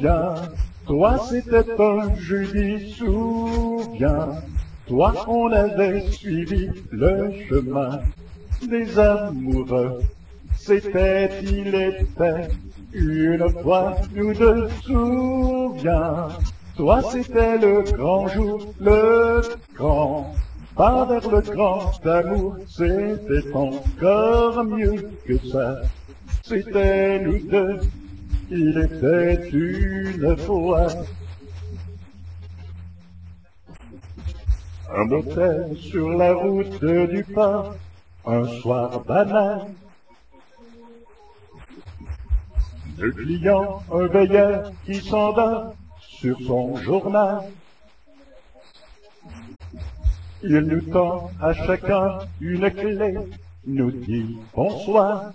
souviens, toi c'était un jeudi, souviens, toi on avait suivi le chemin des amoureux. C'était, il était, une fois nous deux, souviens, toi c'était le grand jour, le grand, pas vers le grand amour, c'était encore mieux que ça. C'était nous deux, il était une fois. Un motel sur la route du port, un soir banal. Le client, un veilleur qui s'endort sur son journal. Il nous tend à chacun une clé, nous dit bonsoir.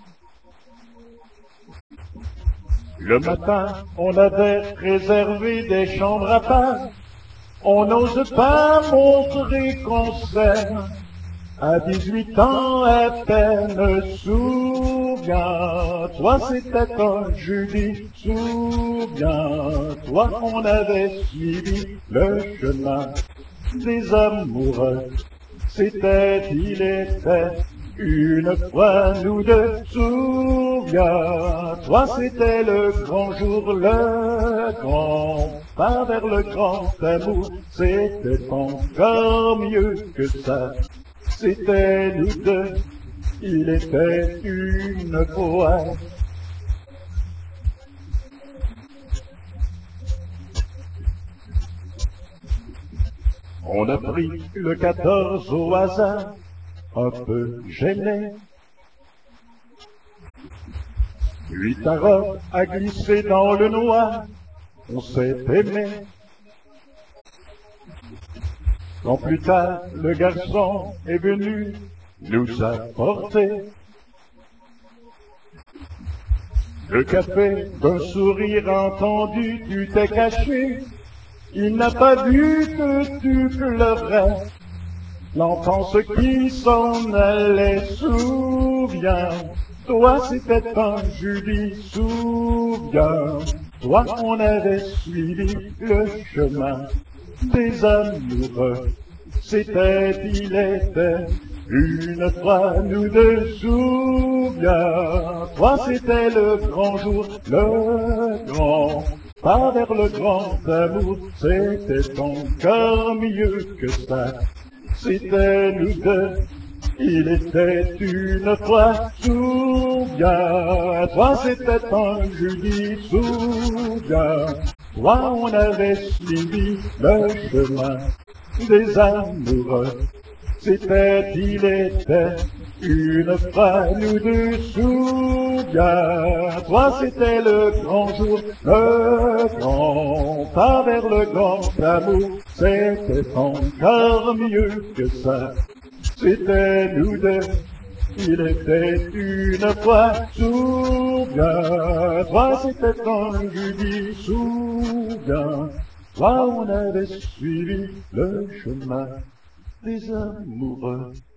Le matin, on avait réservé des chambres à part. On n'ose pas montrer qu'on s'aime. À 18 ans à peine, souviens-toi, c'était un jeudi, souviens-toi, on avait suivi le chemin des amoureux. C'était, il était, une fois nous deux, souviens-toi, c'était le grand jour, le grand, pas vers le grand amour, c'était encore mieux que ça. C'était nous deux, il était une fois. On a pris le 14 au hasard, un peu gêné. 8 tarots a glissé dans le noir, on s'est aimé. Quand plus tard le garçon est venu nous apporter le café, d'un sourire entendu, tu t'es caché. Il n'a pas vu que tu pleurais, l'enfance qui s'en allait, souviens-toi, c'était un jeudi, souviens-toi, on avait suivi le chemin des amoureux. C'était, il était, une fois nous deux, souviens-toi, c'était le grand jour, le grand, pas vers le grand amour, c'était encore mieux que ça. C'était nous deux, il était une fois, souviens-toi, c'était un jeudi, souviens-toi, on avait suivi le chemin des amoureux. C'était, il était, une fois nous deux, souviens-toi, c'était le grand jour, le grand, pas vers le grand amour, c'était encore mieux que ça. C'était nous deux, il était une fois, souviens-toi, c'était un jeudi, souviens-toi, on avait suivi le chemin des amoureux.